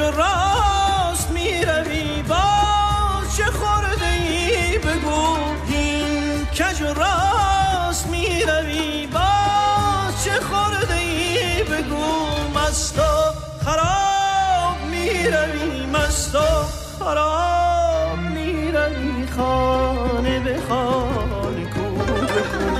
و راست میروی باز چه خورده ای بگو این کج و راست میروی باز چه خورده ای بگو مست و خراب میروی مست و خراب میروی خانه به خانه کو به کو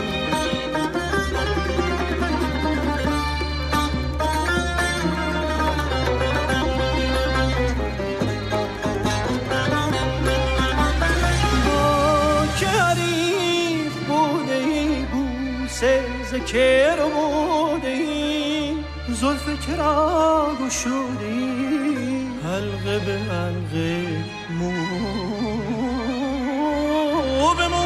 که رو بودی زلف که را گشودی حلقه به حلقه مو به مو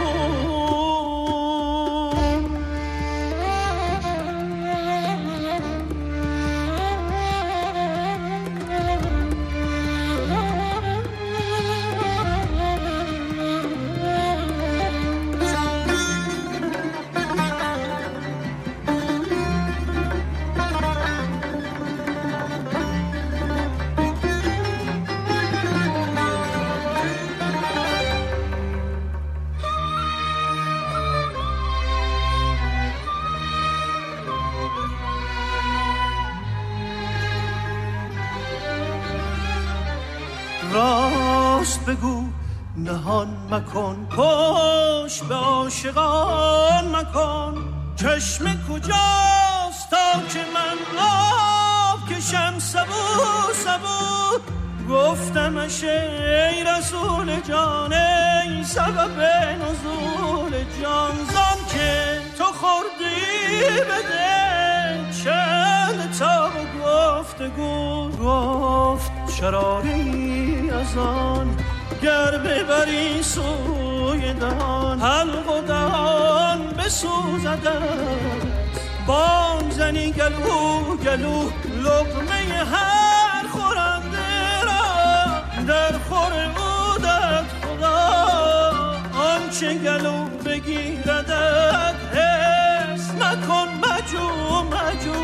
راست بگو نهان مکن پشت به عاشقان مکن چشم کجاست تا که من آب کشم سبو سبو گفتمش ای رسول جان ای سبب نزول جان زان که تو خوردی بده چند تا گفتگو گفت شراری از آن گر ببری سوی دهان حلق و دهان بسوزدت بانگ زنی گلو گلو لقمه هر خورنده را در خور او داد خدا آنچه گلو بگیردت حس نکن مجو مجو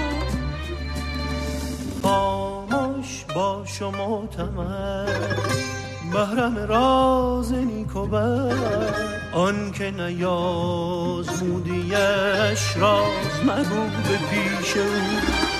خاموش باش و معتمد محرم راز نیک و بد آن که نیازمودیش راز مگو به پیش او